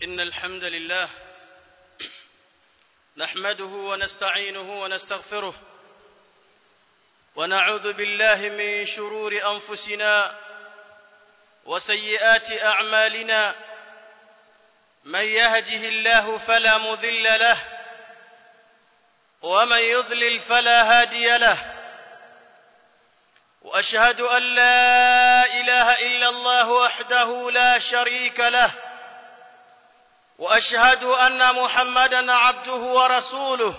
إن الحمد لله نحمده ونستعينه ونستغفره ونعوذ بالله من شرور أنفسنا وسيئات أعمالنا من يهده الله فلا مضل له ومن يضلل فلا هادي له وأشهد أن لا إله إلا الله وحده لا شريك له وأشهد أن محمدًا عبده ورسوله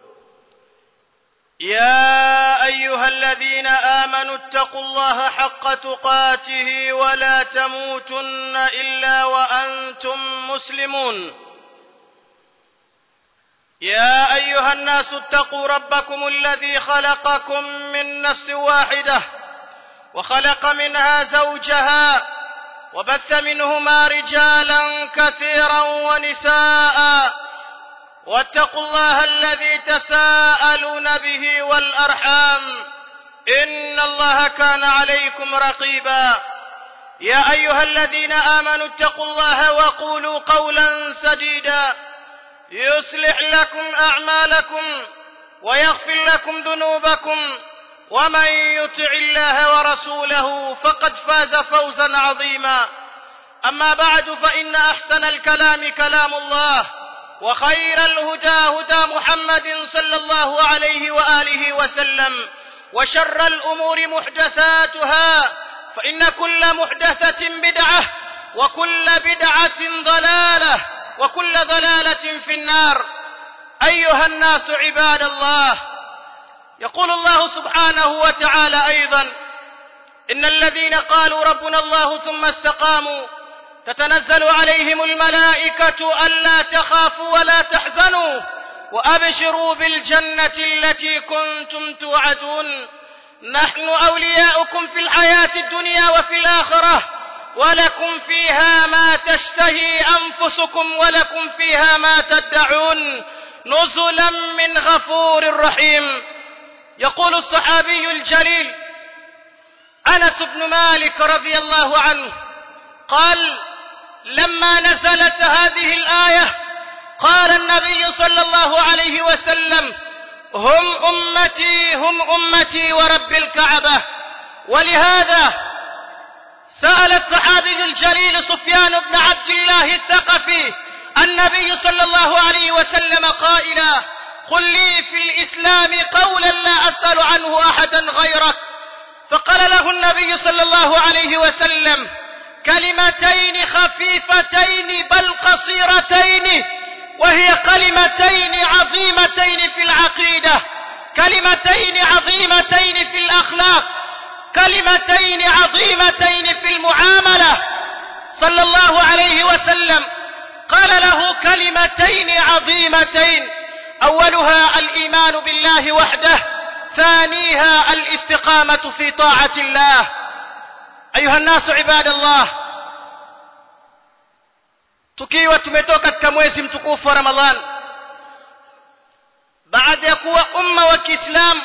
يا أيها الذين آمنوا اتقوا الله حق تقاته ولا تموتن إلا وأنتم مسلمون يا أيها الناس اتقوا ربكم الذي خلقكم من نفس واحدة وخلق منها زوجها وبث منهما رجالا كثيرا ونساء واتقوا الله الذي تساءلون به والأرحام إن الله كان عليكم رقيبا يا أيها الذين آمنوا اتقوا الله وقولوا قولا سديدا يصلح لكم أعمالكم ويغفر لكم ذنوبكم ومن يطع الله ورسوله فقد فاز فوزا عظيما أما بعد فإن أحسن الكلام كلام الله وخير الهدى هدى محمد صلى الله عليه وآله وسلم وشر الأمور محدثاتها فإن كل محدثة بدعة وكل بدعة ضلالة وكل ضلالة في النار أيها الناس عباد الله يقول الله سبحانه وتعالى أيضا إن الذين قالوا ربنا الله ثم استقاموا تتنزل عليهم الملائكة ألا تخافوا ولا تحزنوا وأبشروا بالجنة التي كنتم توعدون نحن أولياؤكم في الحياة الدنيا وفي الآخرة ولكم فيها ما تشتهي أنفسكم ولكم فيها ما تدعون نزلا من غفور رحيم. يقول الصحابي الجليل أنس بن مالك رضي الله عنه قال لما نزلت هذه الآية قال النبي صلى الله عليه وسلم هم أمتي ورب الكعبة. ولهذا سأل الصحابي الجليل سفيان بن عبد الله الثقفي النبي صلى الله عليه وسلم قائلا قل لي في الإسلام قولا لا أسأل عنه أحدا غيرك. فقال له النبي صلى الله عليه وسلم كلمتين خفيفتين بل قصيرتين وهي كلمتين عظيمتين في العقيدة كلمتين عظيمتين في الأخلاق كلمتين عظيمتين في المعاملة صلى الله عليه وسلم قال له كلمتين عظيمتين أولها الإيمان بالله وحده ثانيها الاستقامة في طاعة الله. أيها الناس عباد الله tukiwa tumetoka katika mwezi mtukufu wa Ramadhan baada ya kuwa umma wa Kiislamu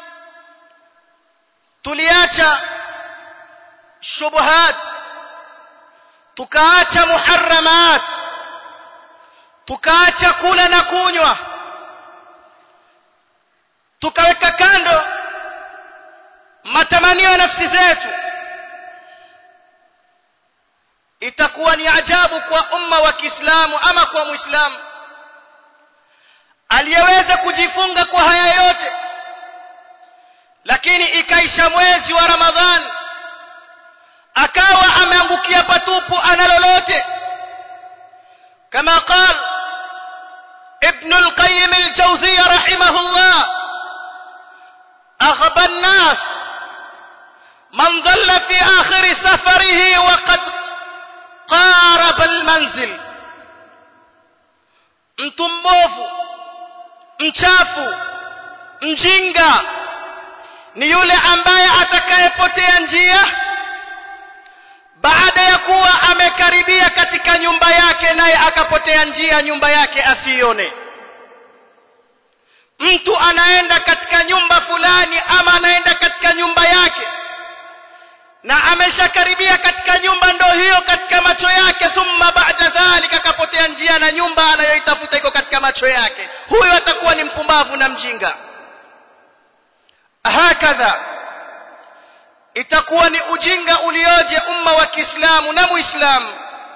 tuliacha shubuhat tukaacha muharramat tukaacha kula na kunywa tukaweka kando matamanio ya nafsi zetu itakuwa ni ajabu kwa umma wa Kiislamu ama kwa Muislamu aliyeweza kujifunga kwa haya yote lakini ikaisha mwezi wa Ramadhan akawa ameangukia patupu ana lolote kama قال ابن القيم الجوزية رحمه الله أغبى الناس من ظل في آخر سفره وقد قارب المنزل. mtu mbovu mchafu mjinga ni yule ambaye atakayepotea njia baada ya kuwa amekaribia katika nyumba yake naye akapotea njia nyumba yake asione. Mtu anaenda katika nyumba fulani ama anaenda katika nyumba yake na ameshakaribia katika nyumba ndo hiyo katika macho yake, thumma ba'da dhalika akapotea njia na nyumba anayoitafuta iko katika macho yake, huyo atakuwa ni mpumbavu na mjinga. Hakadha itakuwa ni ujinga ulioje umma wa Kiislamu na Muislamu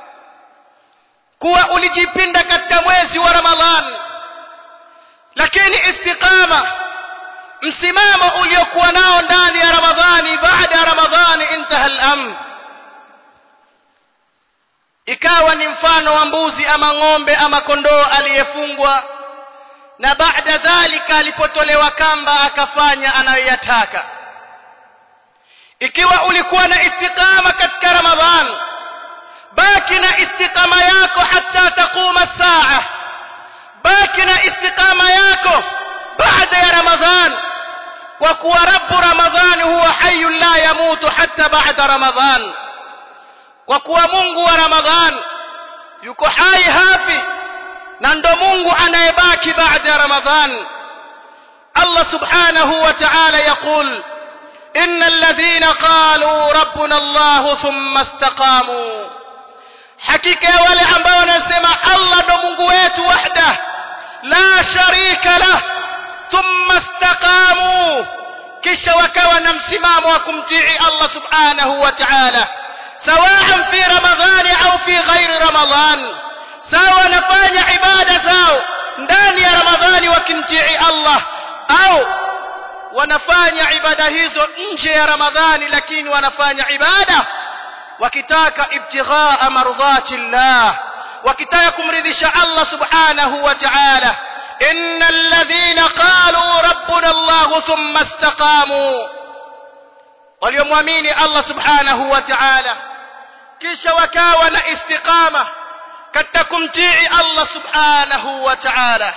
kuwa ulijipinda katika mwezi wa Ramadhani, lakini istiqama, msimamo uliokuwa nao ndani ya Ramadhani, baada ya Ramadhani intaha al-amr, ikawa ni mfano wa mbuzi ama ng'ombe ama kondoo aliyefungwa, na baada dhalika alipotolewa kamba akafanya anayoyataka. Ikiwa ulikuwa na istiqama katika Ramadhani, baki na istiqama yako hatta taquma as-saa, baki na istiqama yako baada ya Ramadhani, kwa kuwa Rabbu Ramadhani huwa hayyun la yamutu hatta ba'da Ramadhan, kwa kuwa Mungu wa Ramadhani yuko hai hafi, na ndo Mungu anayebaki baada ya Ramadhan. Allah subhanahu wa ta'ala yaqul innal ladhina qalu rabbuna Allah thumma istaqamu, hakika ya wale ambao wanasema Allah ndo Mungu wetu wahda la sharika lah, thumma istaqamu, kisha wakawa na msimamo wa kumtii Allah subhanahu wa ta'ala, sawa'an fi Ramadhani au fi ghairi Ramadhan, sawa wanafanya ibada zao ndani ya Ramadhani wakimtii Allah, au wanafanya ibada hizo nje ya Ramadhani, lakini wanafanya ibada wakitaka ibtighaa mardhati Allah, wakitaka kumridhisha Allah subhanahu wa ta'ala. innal ladhina qalu rabbuna Allah thumma istaqamu, waliomwamini Allah subhanahu wa ta'ala kisha wakawa na istiqama katika kumtii Allah subhanahu wa ta'ala.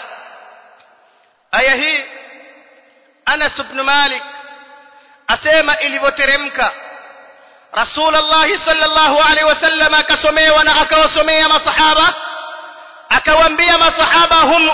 Aya hii Anas ibn Malik asema ilivyoteremka, Rasulullah sallallahu alaihi wasallam akasomewa na akawasomea masahaba, akawaambia masahaba, hum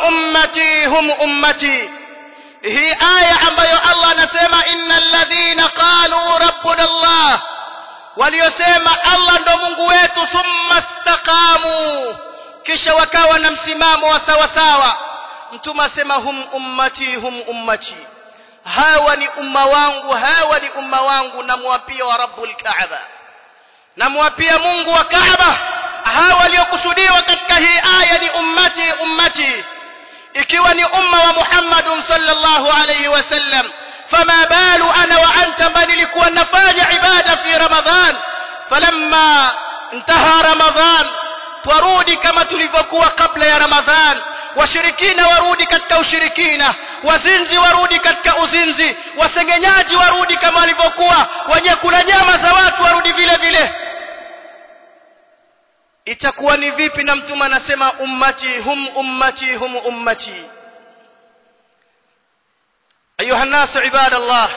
ummati. Hii aya ambayo Allah anasema innal ladhina qalu rabbuna Allah, waliosema Allah ndo Mungu wetu, thumma istaqamu, kisha wakawa na msimamo wa sawa sawa. Mtume asema hum ummati, hawa ni umma wangu, hawa ni umma wangu, namwapia wa Rabbul Kaaba, namwapia Mungu wa Kaaba, hawa waliokusudiwa katika hii aya ni ummati, ikiwa ni umma wa Muhammad sallallahu alayhi wasallam. Fama balu ana wa anta, bali nilikuwa nafanya ibada fi Ramadhan, falamma intaha Ramadhan twarudi kama tulivyokuwa kabla ya Ramadhan, washirikina warudi katika ushirikina, wazinzi warudi katika uzinzi, wasengenyaji warudi kama walivyokuwa, wenye kula nyama za watu warudi vile vile. Itakuwa ni vipi na mtume anasema hum ummati? Ayuha nasu ibadallah,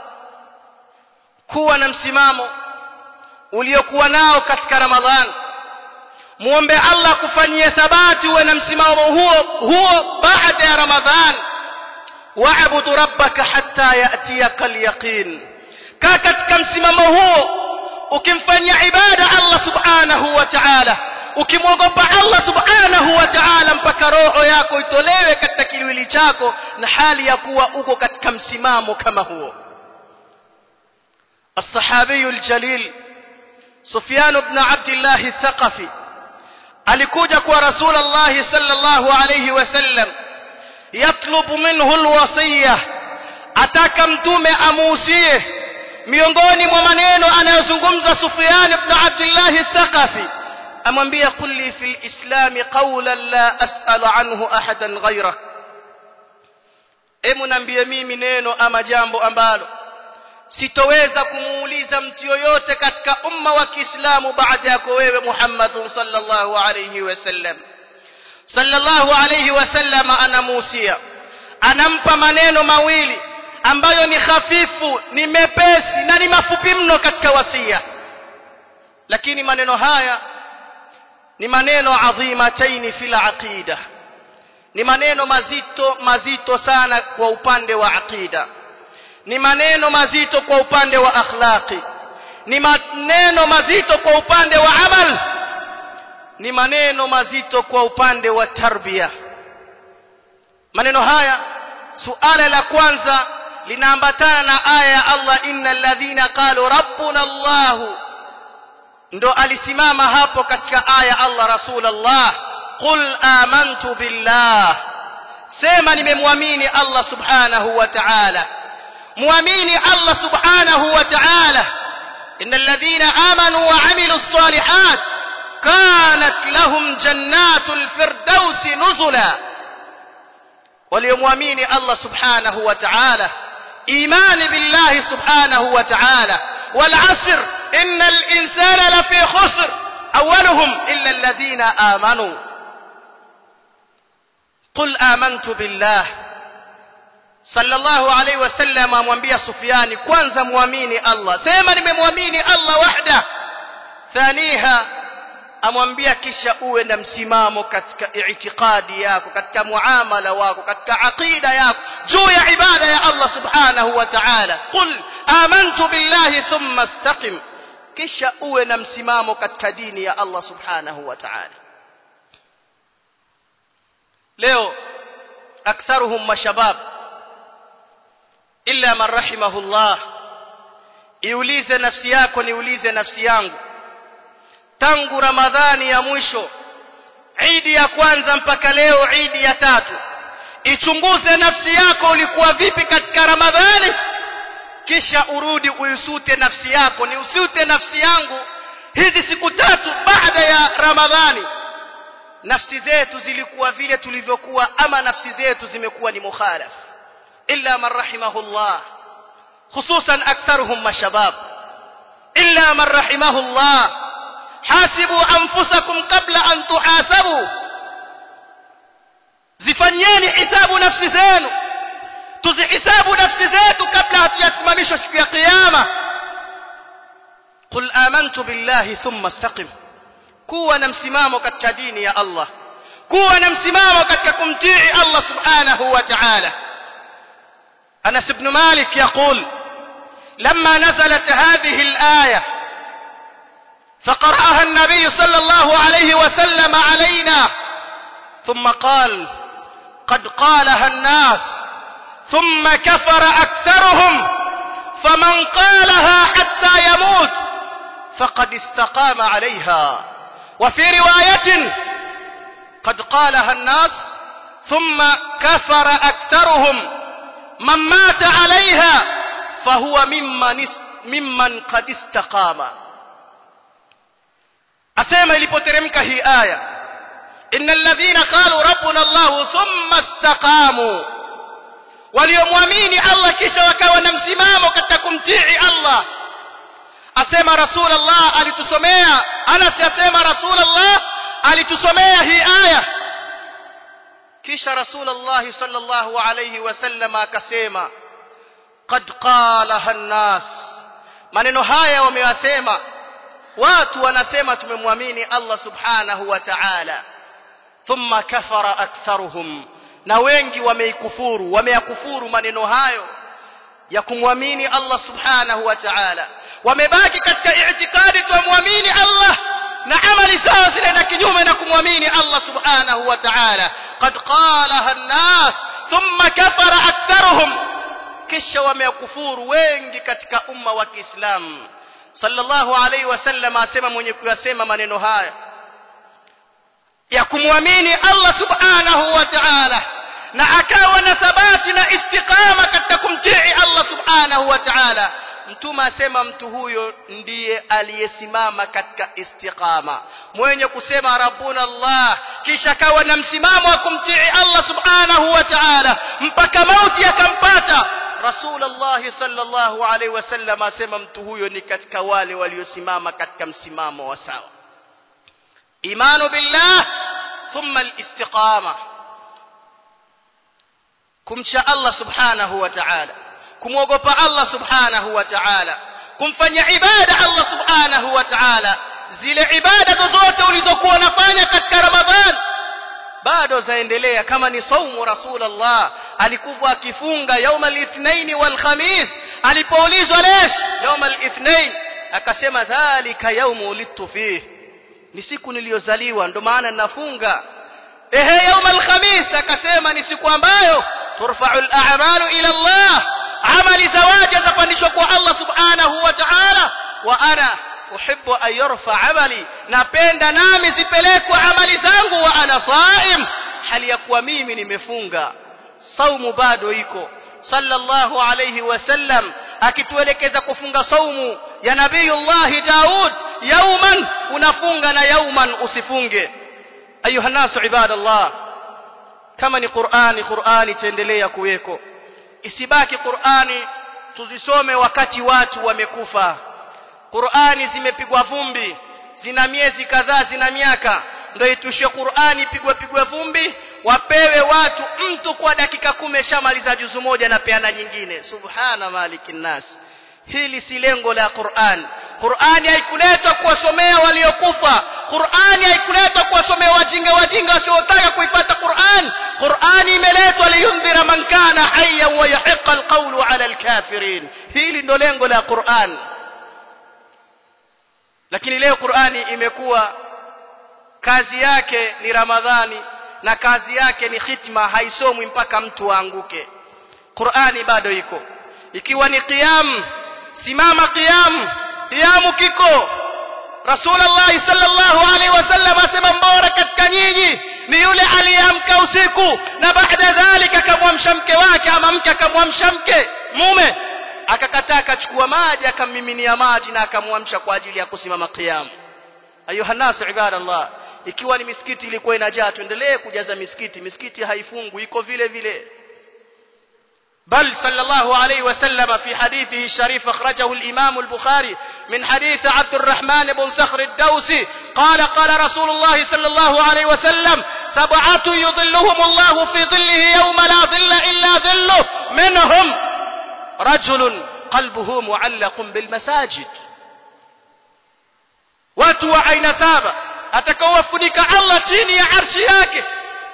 kuwa na msimamo uliokuwa nao katika Ramadhan, muombe Allah kufanyia thabati uwe na msimamo huo baada ya Ramadhan. Wa'budu rabbaka hatta ya'tiyaka al-yaqin, kaa katika msimamo huo ukimfanyia ibada Allah subhanahu wa ta'ala, ukimwogopa Allah subhanahu wa ta'ala mpaka roho yako itolewe katika kiwili chako, na hali ya kuwa uko katika msimamo kama huo. As-sahabi al-jalil Sufyan ibn Abdullah al-Thaqafi alikuja kwa Rasulullah sallallahu alayhi wasallam, yatlubu minhu al-wasiyya, ataka mtume amuusie. Miongoni mwa maneno anayozungumza Sufyan ibn Abdullah al-Thaqafi, amwambia qul li fil islam qawlan la as'alu anhu ahadan ghayrak, niambie mimi neno ama jambo ambalo sitoweza kumuuliza mtu yoyote katika umma wa Kiislamu baada yako wewe Muhammad sallallahu alayhi wasallam. Sallallahu alayhi wasallam anamuhusia, anampa maneno mawili ambayo ni hafifu, ni mepesi na ni mafupi mno katika wasia, lakini maneno haya ni maneno adhimataini fil aqida, ni maneno mazito sana kwa upande wa aqida, ni maneno mazito kwa upande wa akhlaqi, ni maneno mazito kwa upande wa amal, ni maneno mazito kwa upande wa tarbia. Maneno haya, suala la kwanza linaambatana na aya ya Allah, innal ladhina qalu rabbuna Allah. Ndo alisimama hapo katika aya Allah Rasulullah, qul amantu billah, sema nimemwamini Allah subhanahu wa ta'ala. muamini Allah subhanahu wa ta'ala, innal ladhina amanu wa amilus salihat kanat lahum jannatul firdausi nuzula. waliyomwamini Allah subhanahu wa ta'ala, imani billahi subhanahu wa ta'ala, wal asr innal insana lafi khusr awwaluhum illa alladhina amanu. qul amantu billah. sallallahu alayhi wasallam amwambia Sufyani, kwanza muamini Allah, sema nimemwamini Allah wahda. thaniha amwambia kisha uwe na msimamo katika i'tiqadi yako, katika muamala wako, katika aqida yako juu ya ibada ya Allah subhanahu wa ta'ala. qul amantu billahi thumma istaqim, kisha uwe na msimamo katika dini ya Allah subhanahu wa ta'ala. leo aktharuhum mashabab illa man rahimahullah. iulize nafsi yako, niulize nafsi yangu, tangu Ramadhani ya mwisho, Idi ya kwanza mpaka leo Idi ya tatu, ichunguze nafsi yako ulikuwa vipi katika Ramadhani, kisha urudi uisute nafsi yako. ni usute nafsi yangu hizi siku tatu baada ya Ramadhani, nafsi zetu zilikuwa vile tulivyokuwa ama nafsi zetu zimekuwa ni mukhalaf. illa man rahimahullah, khususan aktharuhum mashabab, illa man rahimahullah. hasibu anfusakum qabla an tuhasabu, zifanyeni hisabu nafsi zenu, tuzihisabu nafsi zetu kabla hatujasimamishwa siku ya kiyama. qul amantu billahi thumma istaqim, kuwa na msimamo katika dini ya Allah, kuwa na msimamo katika kumtii Allah subhanahu wa ta'ala. Anas ibn Malik yaqul, lamma nazalat hadhihi al-aya فقرأها النبي صلى الله عليه وسلم علينا ثم قال قد قالها الناس ثم كفر أكثرهم فمن قالها حتى يموت فقد استقام عليها. وفي رواية قد قالها الناس ثم كفر أكثرهم من مات عليها فهو ممن قد استقام. asema ilipoteremka hii aya, innal ladhina qalu rabbuna Allah thumma istaqamu, waliomwamini Allah kisha wakawa na msimamo katika kumtii Allah. asema Rasulullah alitusomea, Anas asema Rasulullah alitusomea hii aya, kisha Rasulullah sallallahu alayhi wasallam akasema qad qalaha an-nas. maneno haya wamewasema watu, wanasema tumemwamini Allah subhanahu wa ta'ala, thumma kafara aktharuhum, na wengi wameikufuru, wameyakufuru maneno hayo ya kumwamini Allah subhanahu wa ta'ala, wamebaki katika i'tikadi tumwamini Allah na amali zao zinaenda kinyume na kumwamini Allah subhanahu wa ta'ala. qad qalaha an-nas thumma kafara aktharuhum, kisha wameyakufuru wengi katika umma wa Kiislamu. sallallahu alayhi wasallam asema, mwenye kuyasema maneno haya ya kumwamini Allah subhanahu wa ta'ala na akawa na thabati na istiqama katika kumtii Allah subhanahu wa ta'ala, mtume asema mtu huyo ndiye aliyesimama katika istiqama. mwenye kusema rabbuna Allah kisha akawa na msimamo wa kumtii Allah subhanahu wa ta'ala mpaka mauti yakampata, Rasulullah sallallahu alaihi wasallam asema mtu huyo ni katika wale waliosimama katika msimamo wa sawa. imanu billah thumma al-istiqama, kumcha Allah subhanahu wa ta'ala, kumwogopa Allah subhanahu wa ta'ala, kumfanya ibada Allah subhanahu wa ta'ala. zile ibada zozote ulizokuwa unafanya katika Ramadhan bado zaendelea. kama ni saumu, Rasulullah alikuwa akifunga يوم الاثنين والخميس. alipoulizwa lesh يوم الاثنين akasema dhalika yaumu ulidtu fihi, ni siku niliyozaliwa ndo maana ninafunga. Yaum al-khamis akasema ni siku ambayo turfa'u al-a'malu ila Allah, amali zawaja zapandishwa kwa Allah subhanahu wa ta'ala. Wa ana uhibbu an yurfa amali, napenda nami zipelekwe amali zangu wa ana saim, hali ya kuwa mimi nimefunga. Saumu bado iko. Sallallahu alayhi wasallam akituelekeza kufunga saumu ya Nabiyullah Daud, yauman unafunga na yauman usifunge. Ayuha nasu ibadallah, kama ni Qur'ani taendelea kuweko. Isibaki Qur'ani tuzisome wakati watu wamekufa. Qur'ani zimepigwa vumbi, zina miezi kadhaa, zina miaka, ndio itushie Qur'ani pigwe vumbi, wapewe watu mtu kwa dakika 10 shamaliza juzu moja na peana nyingine. Subhana malikin nas. Hili si lengo la Qur'an. Qur'ani haikuletwa kuwasomea waliokufa. Qur'ani haikuletwa kuwasomea wajinga wasiotaka kuifuata Qur'an. Qur'ani imeletwa liyundhira man kana hayyan wa yahiqqa alqawlu ala alkafirin. Hili ndo lengo la Qur'an. Lakini leo Qur'ani imekuwa kazi yake ni Ramadhani na kazi yake ni khitma, haisomwi mpaka mtu aanguke. Qur'ani bado iko. Ikiwa ni qiyam, simama qiyamu kiko. Rasulullah sallallahu alaihi wasallam asema mbora katika nyinyi ni yule aliyeamka usiku na baada dhalika akamwamsha mke wake, ama mke akamwamsha mume, akakataa akachukua maji akammiminia maji na akamwamsha kwa ajili ya kusimama qiyam. Ayuha nasu ibadallah, ikiwa ni misikiti ilikuwa inajaa, tuendelee kujaza misikiti haifungwi, iko vile vile. بل صلى الله عليه وسلم في حديثه الشريف أخرجه الإمام البخاري من حديث عبد الرحمن بن صخر الدوسي قال رسول الله صلى الله عليه وسلم 7 يظلهم الله في ظله يوم لا ظل إلا ظله، منهم رجل قلبه معلق بالمساجد. watu wa aina 7 atakaowafunika Allah chini ya arshi yake.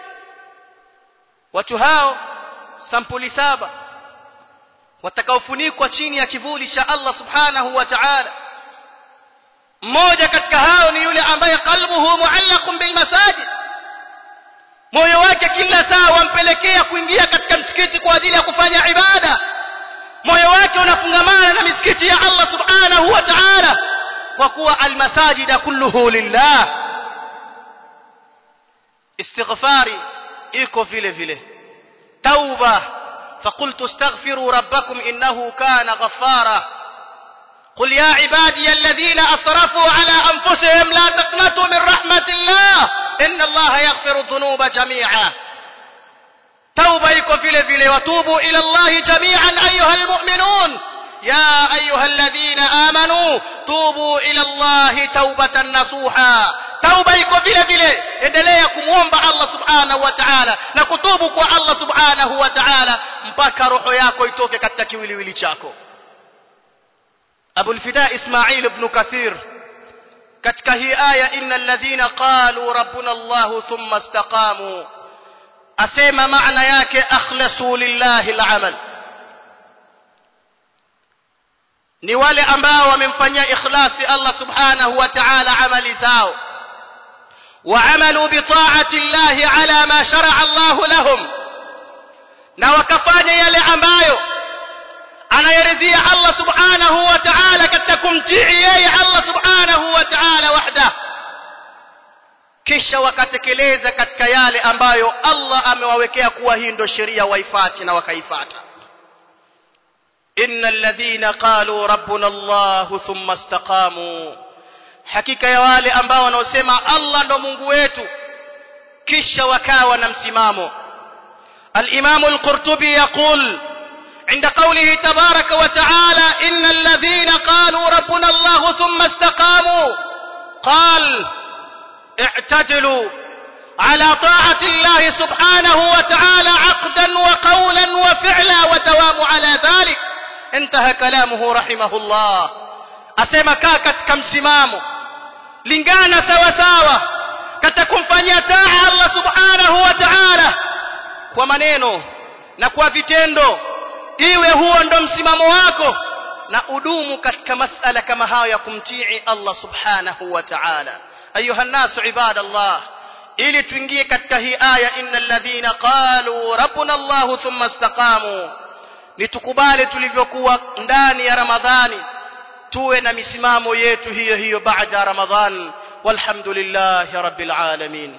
Watu hao sampuli 7 watakaofunikwa chini ya kivuli cha Allah subhanahu wa ta'ala. Mmoja katika hao ni yule ambaye qalbuhu muallaqun bil masajid, moyo wake kila saa wampelekea kuingia katika msikiti kwa ajili ya kufanya ibada. Moyo wake unafungamana na misikiti ya Allah subhanahu wa ta'ala, kwa kuwa al masajida kulluhu lillah. Istighfari iko vile vile. توبة فقلت استغفروا ربكم إنه كان غفارا. قل يا عبادي الذين أسرفوا على أنفسهم لا تقنطوا من رحمة الله إن الله يغفر الذنوب جميعا. توبة يكون في وتوبوا إلى الله جميعا أيها المؤمنون يا أيها الذين آمنوا توبوا إلى الله توبة نصوحا. Tauba iko vile vile, endelea kumuomba Allah subhanahu wa ta'ala na kutubu kwa Allah subhanahu wa ta'ala mpaka roho yako itoke katika kiwiliwili chako. Abu al-Fida Ismail ibn Kathir katika hii aya innal ladhina qalu rabbuna Allah thumma istaqamu, asema maana yake akhlasu lillahi al-amal, ni wale ambao wamemfanyia ikhlasi Allah subhanahu wa ta'ala amali zao. وعملوا بطاعة الله على ما شرع الله لهم, na wakafanya yale ambayo anayaridhia Allah subhanahu wa ta'ala katika kumtii yeye Allah subhanahu wa ta'ala wahda, kisha wakatekeleza katika yale ambayo Allah amewawekea kuwa hii ndio sheria waifati na wakaifata. innal ladhina qalu rabbuna Allah thumma istaqamu, hakika ya wale ambao wanaosema Allah ndo Mungu wetu kisha wakawa na msimamo. Al-Imam al-Qurtubi yaqul عند قوله تبارك وتعالى إن الذين قالوا ربنا الله ثم استقاموا قال اعتدلوا على طاعة الله سبحانه وتعالى عقدا وقولا وفعلا ودوام على ذلك. انتهى كلامه رحمه الله. أسمى كاكت كم سمامه lingana sawa sawa katika kumfanyia taa Allah subhanahu wa ta'ala kwa maneno na kwa vitendo, iwe huo ndo msimamo wako, na udumu katika masala kama hayo ya kumtii Allah subhanahu wa ta'ala. Ayuha nasu ibadallah, ili tuingie katika hii aya innal ladhina qalu rabbuna Allah thumma istaqamu, nitukubali tulivyokuwa ndani ya Ramadhani, tuwe na misimamo yetu hiyo hiyo baada Ramadhan. Walhamdulillahi rabbil alamin.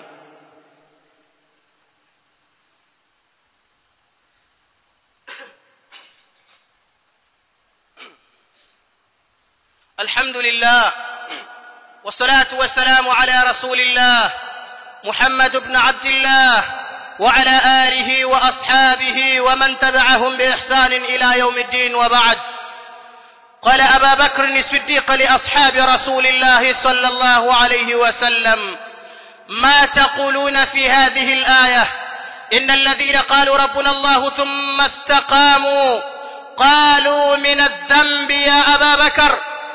الحمد لله والصلاة والسلام على رسول الله محمد بن عبد الله وعلى آله وأصحابه ومن تبعهم بإحسان إلى يوم الدين. وبعد، قال أبا بكر الصديق لأصحاب رسول الله صلى الله عليه وسلم: ما تقولون في هذه الآية؟ إن الذين قالوا ربنا الله ثم استقاموا قالوا من الذنب يا أبا بكر.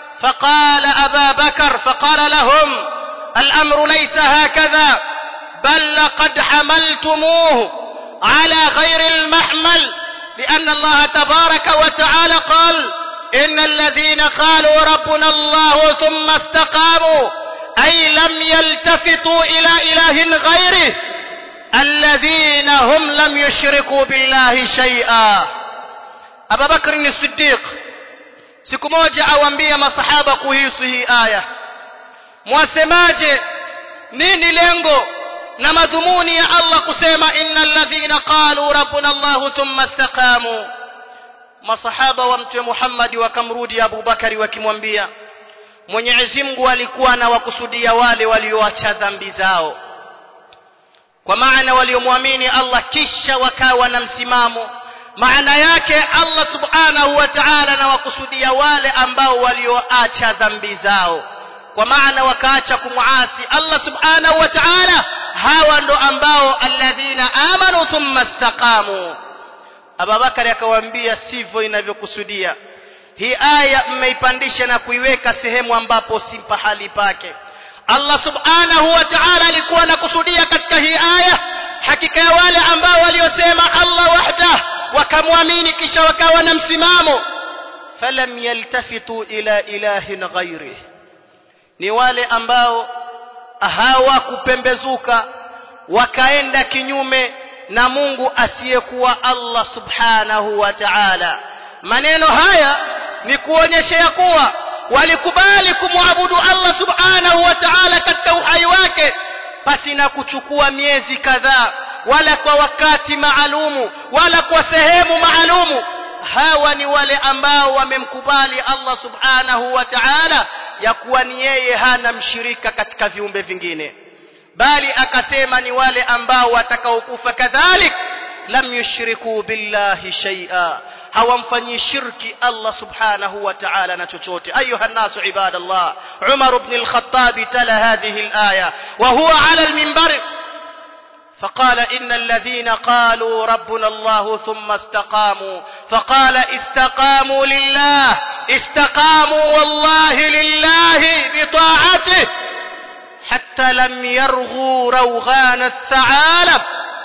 فقال لهم: الأمر ليس هكذا، بل لقد حملتموه على غير المحمل، لأن الله تبارك وتعالى قال: إن الذين قالوا ربنا الله ثم استقاموا، أي لم يلتفتوا إلى إله غيره، الذين هم لم يشركوا بالله شيئا. أبا بكر الصديق siku moja awaambia masahaba kuhusu hii aya: mwasemaje, nini lengo na madhumuni ya Allah kusema innal ladhina qalu rabbuna Allah thumma istaqamu? Masahaba wa Mtume Muhammad wakamrudi Abu Bakari wakimwambia, Mwenyezi Mungu alikuwa anawakusudia wale walioacha dhambi zao, kwa maana waliomwamini Allah kisha wakawa na msimamo. Maana yake Allah subhanahu wa ta'ala anawakusudia wale ambao walioacha dhambi zao, kwa maana wakaacha kumuasi Allah subhanahu wa ta'ala. Hawa ndo ambao alladhina amanu thumma istaqamu. Abubakar akawaambia, sivyo inavyokusudia. Hii aya mmeipandisha na kuiweka sehemu ambapo si pahali pake. Allah subhanahu wa ta'ala alikuwa anakusudia katika hii aya hakika ya wale ambao waliosema Allah wahdah, wakamwamini kisha wakawa na msimamo. Falam yaltafitu ila ilahin ghairi, ni wale ambao hawakupembezuka wakaenda kinyume na Mungu asiyekuwa Allah subhanahu wa ta'ala. Maneno haya ni kuonyesha kuwa walikubali kumwabudu Allah subhanahu wa ta'ala katika uhai wake pasi na kuchukua miezi kadhaa, wala kwa wakati maalumu, wala kwa sehemu maalumu. Hawa ni wale ambao wamemkubali Allah subhanahu wa ta'ala ya kuwa ni yeye hana mshirika katika viumbe vingine, bali akasema ni wale ambao watakaokufa kadhalik lam yushriku billahi shay'a, hawamfanyi shirki Allah subhanahu wa ta'ala na chochote. Ayuha nasu ibadallah, Umar ibn al-Khattab tala hadhihi al-aya wa huwa ala al-minbar فقال إن الذين قالوا ربنا الله ثم استقاموا، فقال استقاموا لله، استقاموا والله لله بطاعته حتى لم يرغوا روغان الثعالب.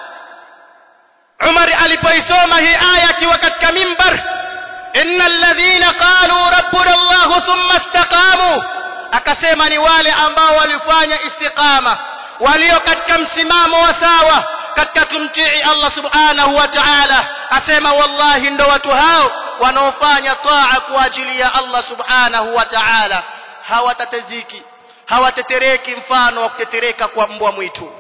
Umar alipoisoma hii aya akiwa katika mimbar, innal ladhina qalu rabbuna Allah thumma istaqamu, akasema ni wale ambao walifanya istiqama, walio katika msimamo wa sawa katika kumtii Allah subhanahu wa ta'ala. Asema wallahi ndo watu hao wanaofanya taa kwa ajili ya Allah subhanahu wa ta'ala, hawatateziki, hawatetereki mfano wa kutetereka kwa mbwa mwitu.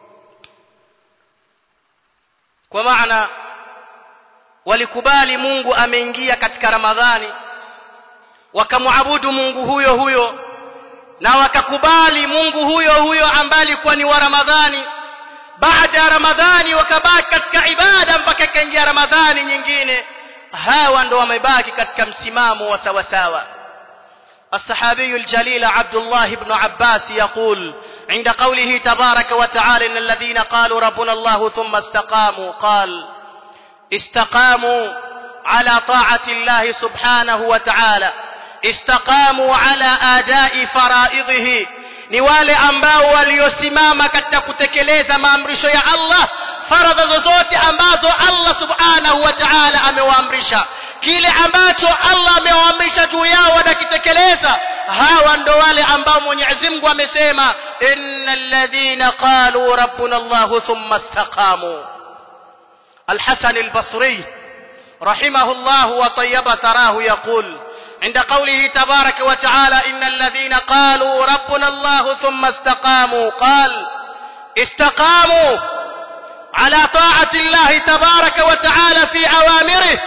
Kwa maana walikubali Mungu ameingia katika Ramadhani, wakamwabudu Mungu huyo huyo, na wakakubali Mungu huyo huyo ambaye alikuwa ni wa Ramadhani. Baada ya Ramadhani wakabaki katika ibada mpaka kaingia Ramadhani nyingine. Hawa ndo wamebaki katika msimamo wa sawa sawa. الصحابي الجليل عبد الله بن عباس يقول عند قوله تبارك وتعالى إن الذين قالوا ربنا الله ثم استقاموا، قال استقاموا على طاعة الله سبحانه وتعالى، استقاموا على أداء فرائضه، ni wale ambao waliosimama katika kutekeleza maamrisho ya Allah, faradhi zote ambazo Allah subhanahu wa ta'ala amewaamrisha, kile ambacho Allah amewaamrisha juu yao wanakitekeleza. Hawa ndo wale ambao Mwenyezi Mungu amesema innal ladhina qalu rabbuna Allah thumma istaqamu. Al-Hasan al-Basri rahimahullah wa tayyaba tarahu yaqul عند قوله تبارك وتعالى إن الذين قالوا ربنا الله ثم استقاموا قال استقاموا على طاعة الله تبارك وتعالى في أوامره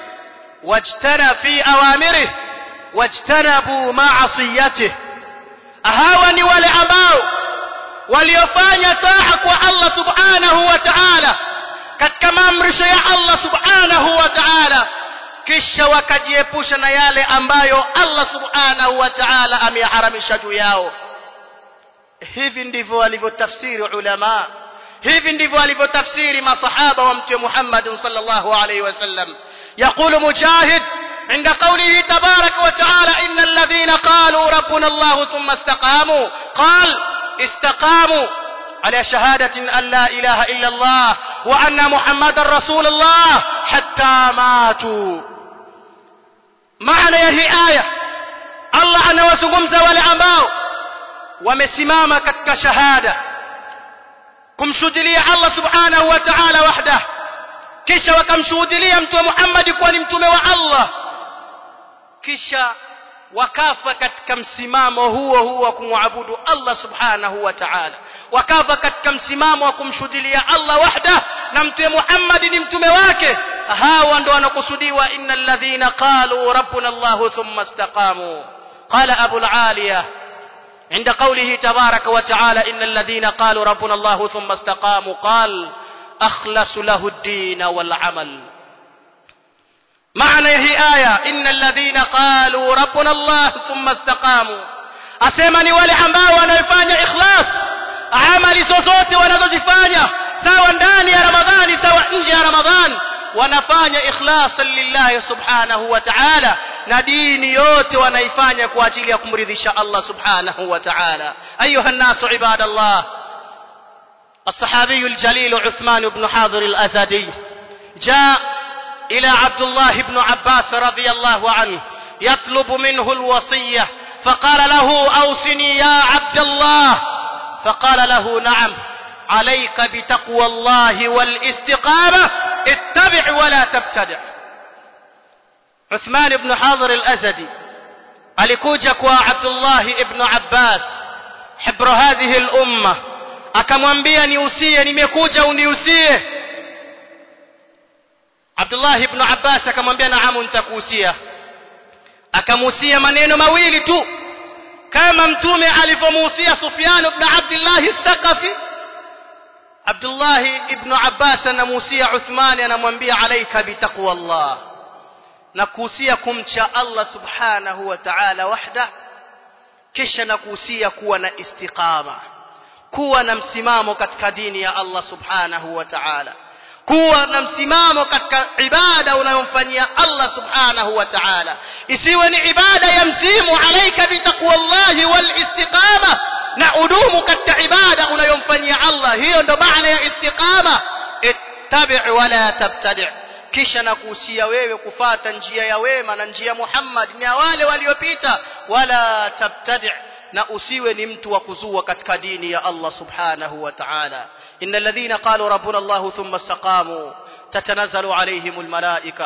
واجتنبوا معصيته. أهاوني والعباو وليفاني طاعة الله سبحانه وتعالى كما أمرش يا الله سبحانه وتعالى kisha wakajiepusha na yale ambayo Allah subhanahu wa ta'ala ameharamisha juu yao. Hivi ndivyo walivyotafsiri ulama, hivi ndivyo walivyotafsiri masahaba wa Mtume Muhammad sallallahu alayhi wasallam. يقول مجاهد عند قوله تبارك وتعالى إن الذين قالوا ربنا الله ثم استقاموا قال استقاموا على شهادة أن لا إله إلا الله وأن محمد رسول الله حتى ماتوا. maana ya hii aya, Allah anawazungumza wale ambao wamesimama katika shahada kumshuhudia Allah subhanahu wa ta'ala wahda, kisha wakamshuhudia mtume Muhammad kuwa ni mtume wa Allah, kisha wakafa katika msimamo huo wa kumwabudu Allah subhanahu wa ta'ala, wakafa katika msimamo wa kumshuhudia Allah wahda na mtume Muhammad ni mtume wake. hawa ndo wanakusudiwa innal ladhina qalu rabbuna Allah thumma istaqamu. qala Abu al-Aliya عند قوله تبارك وتعالى إن الذين قالوا ربنا الله ثم استقاموا قال أخلص له الدين والعمل. معنى هي آية إن الذين قالوا ربنا الله ثم استقاموا أسمني wale ambao wanafanya ikhlas amali zozote wanazozifanya sawa ndani ya Ramadhani sawa nje ya Ramadhani, wanafanya ikhlasan lillahi subhanahu wa ta'ala, na dini yote wanaifanya kwa ajili ya kumridhisha Allah subhanahu wa ta'ala. ayuha an-nasu ibadallah, الصحابي الجليل عثمان بن حاضر الأزدي جاء إلى عبد الله بن عباس رضي الله عنه يطلب منه الوصية، فقال له أوصني يا عبد الله، فقال له نعم عليك بتقوى الله والاستقامة، اتبع ولا تبتدع. عثمان بن حاضر الأزدي alikuja kwa Abdullah ibn Abbas hibru hadhihi al-umma, akamwambia niusie, nimekuja uniusie. Abdullah ibn Abbas akamwambia naam, nitakuhusia. Akamuhusia maneno mawili tu kama mtume alivyomuhusia Sufyan ibn Abdullah al-Thaqafi. Abdullah ibn Abbas anamuhusia Uthman, anamwambia alayka bitaqwa Allah, na kuhusia kumcha Allah subhanahu wa ta'ala wahda, kisha na kuhusia kuwa na istiqama, kuwa na msimamo katika dini ya Allah subhanahu wa ta'ala, kuwa na msimamo katika ibada unayomfanyia Allah subhanahu wa ta'ala, isiwe ni ibada ya msimu. Alayka bitaqwa Allah wal istiqama, na udumu katika ibada unayomfanyia Allah. Hiyo ndo maana ya istiqama. Ittabi' wala tabtadi', kisha na kuhusia wewe kufuata njia ya wema na njia Muhammad na wale waliopita. Wala tabtadi', na usiwe ni mtu wa kuzua katika dini ya Allah subhanahu wa ta'ala. innal ladhina qalu rabbuna Allah thumma istaqamu tatanazzalu alayhimul malaika,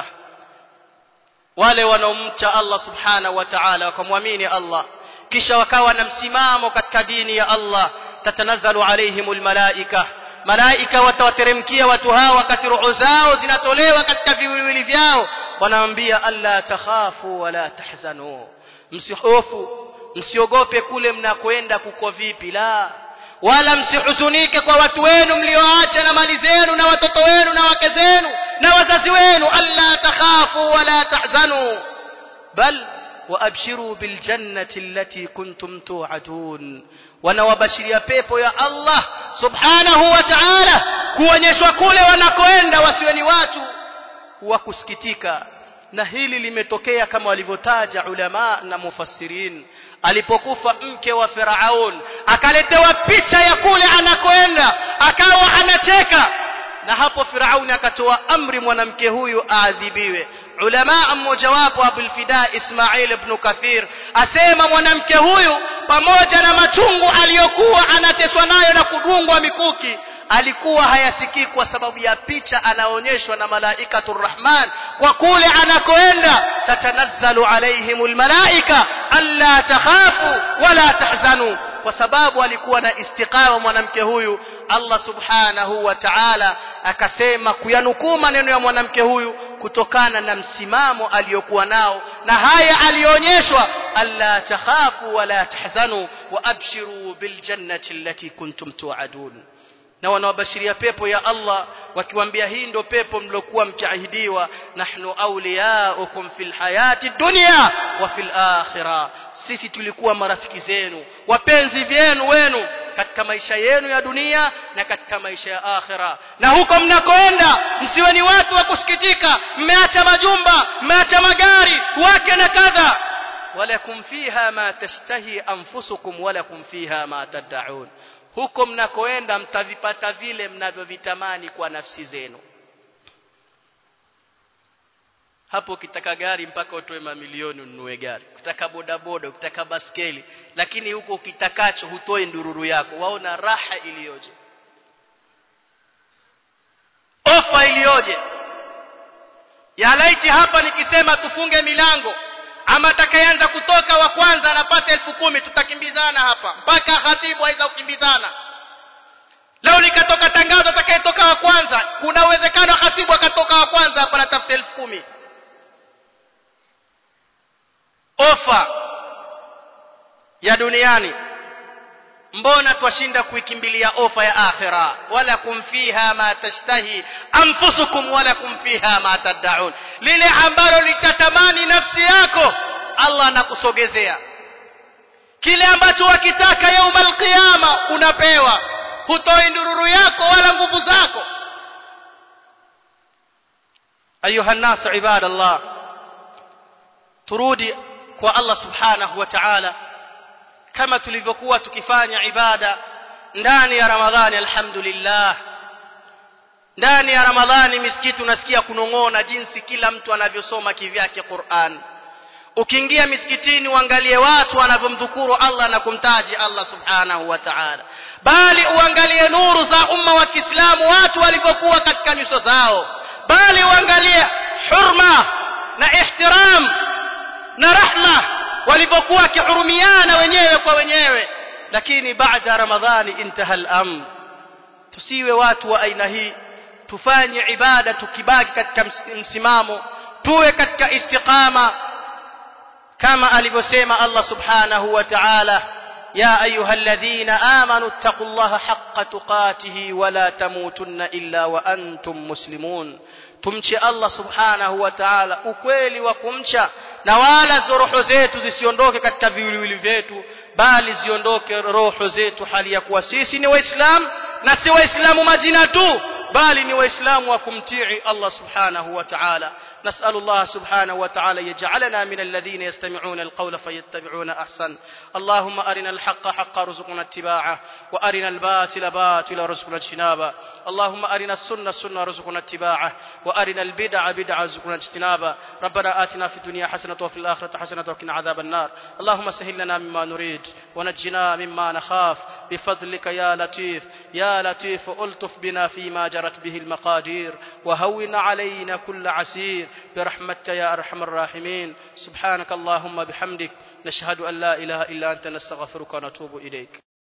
wale wanaomcha Allah subhanahu wa ta'ala wakamwamini Allah kisha wakawa na msimamo katika dini ya Allah, tatanazzalu alayhimul malaika, malaika watawateremkia watu hawa wakati roho zao zinatolewa katika viwiliwili vyao, wanaambia alla takhafu wala tahzanu, msihofu msiogope kule mnakoenda kuko vipi, la wala msihuzunike kwa watu wenu mlioacha na mali zenu na watoto wenu na wake zenu na wazazi wenu, alla takhafu wala tahzanu bal waabshiru bil jannati allati kuntum tu'adun, wanawabashiria pepo ya Allah subhanahu wa ta'ala, kuonyeshwa kule wanakoenda wasiwe ni watu wa kusikitika. Na hili limetokea kama walivyotaja ulama na mufassirin. Alipokufa mke wa Firaun, akaletewa picha ya kule anakoenda, akawa anacheka, na hapo Firaun akatoa amri mwanamke huyu aadhibiwe. ulama mmoja wapo Abul Fida Ismail ibn Kathir asema mwanamke huyu pamoja na machungu aliyokuwa anateswa nayo na kudungwa mikuki alikuwa hayasikii kwa sababu ya picha anaonyeshwa na malaikatur rahman kwa kule anakoenda tatanazzalu alaihimul malaika alla takhafu wala tahzanu kwa sababu alikuwa na istiqama mwanamke huyu Allah subhanahu wa ta'ala akasema kuyanukuu maneno ya mwanamke huyu kutokana na msimamo aliyokuwa nao na haya alionyeshwa alla takhafu wala tahzanu wa abshiru bil jannati allati kuntum tu'adun na wanawabashiria pepo ya Allah wakiwaambia hii ndio pepo mlokuwa mkiahidiwa nahnu awliyaukum fil hayati dunya wa fil akhirah sisi tulikuwa marafiki zenu wapenzi wenu katika maisha yenu ya dunia na katika maisha ya akhira na huko mnakoenda msiwe ni watu wa kusikitika mmeacha majumba mmeacha magari wake na kadha walakum fiha ma tashtahi anfusukum walakum fiha ma tad'un huko mnakoenda mtavipata vile mnavyovitamani kwa nafsi zenu hapo ukitaka gari mpaka utoe mamilioni ununue gari ukitaka bodaboda ukitaka baskeli lakini huko ukitakacho hutoi ndururu yako waona raha iliyoje ofa iliyoje ya laiti hapa nikisema tufunge milango ama atakayeanza kutoka wa kwanza anapata 10,000 tutakimbizana hapa mpaka khatibu aweza kukimbizana leo nikatoka tangazo atakayetoka wa kwanza kuna uwezekano khatibu akatoka wa kwanza hapa anatafuta 10,000 ofa ya duniani mbona twashinda kuikimbilia ofa ya akhira wala kumfiha ma tashtahi anfusukum wala kumfiha ma tad'un lile ambalo litatamani nafsi yako Allah anakusogezea kile ambacho wakitaka yaumul qiyama unapewa hutoi ndururu yako wala nguvu zako ayuha nas ibadallah turudi kwa Allah subhanahu wa ta'ala kama tulivyokuwa tukifanya ibada ndani ya Ramadhani alhamdulillah ndani ya Ramadhani misikiti unasikia kunong'ona jinsi kila mtu anavyosoma kivyake Qur'an ukiingia misikitini uangalie watu wanavyomdhukuru Allah na kumtaji Allah subhanahu wa ta'ala bali uangalie nuru za umma wa Kiislamu watu walivyokuwa katika nyuso zao bali uangalie hurma na ihtiram na rahma walivyokuwa kihurumiana wenyewe kwa wenyewe lakini baada Ramadhani intaha al-amr tusiwe watu wa aina hii tufanye ibada tukibaki katika msimamo tuwe katika istiqama kama alivyosema Allah subhanahu wa ta'ala ya ayyuhalladhina amanu taqullaha haqqa tuqatihi wa la tamutunna illa wa antum muslimun tumche Allah subhanahu wa ta'ala ukweli wa kumcha na wala roho zetu zisiondoke katika viwiliwili vyetu bali ziondoke roho zetu hali ya kuwa sisi ni waislamu na si waislamu majina tu bali ni waislamu wa kumtii Allah subhanahu wa ta'ala نسأل الله سبحانه وتعالى يجعلنا من الذين يستمعون القول فيتبعون أحسن اللهم أرنا الحق حقا رزقنا اتباعه وأرنا الباطل باطلا رزقنا اجتنابه اللهم أرنا السنة سنة رزقنا اتباعه وأرنا البدع بدع رزقنا اجتنابه ربنا آتنا في الدنيا حسنة وفي الآخرة حسنة وقنا عذاب النار اللهم سهل لنا مما نريد ونجنا مما نخاف بفضلك يا لطيف ألطف بنا فيما جرت به المقادير وهون علينا كل عسير برحمتك يا أرحم الراحمين سبحانك اللهم بحمدك نشهد أن لا إله إلا أنت نستغفرك ونتوب إليك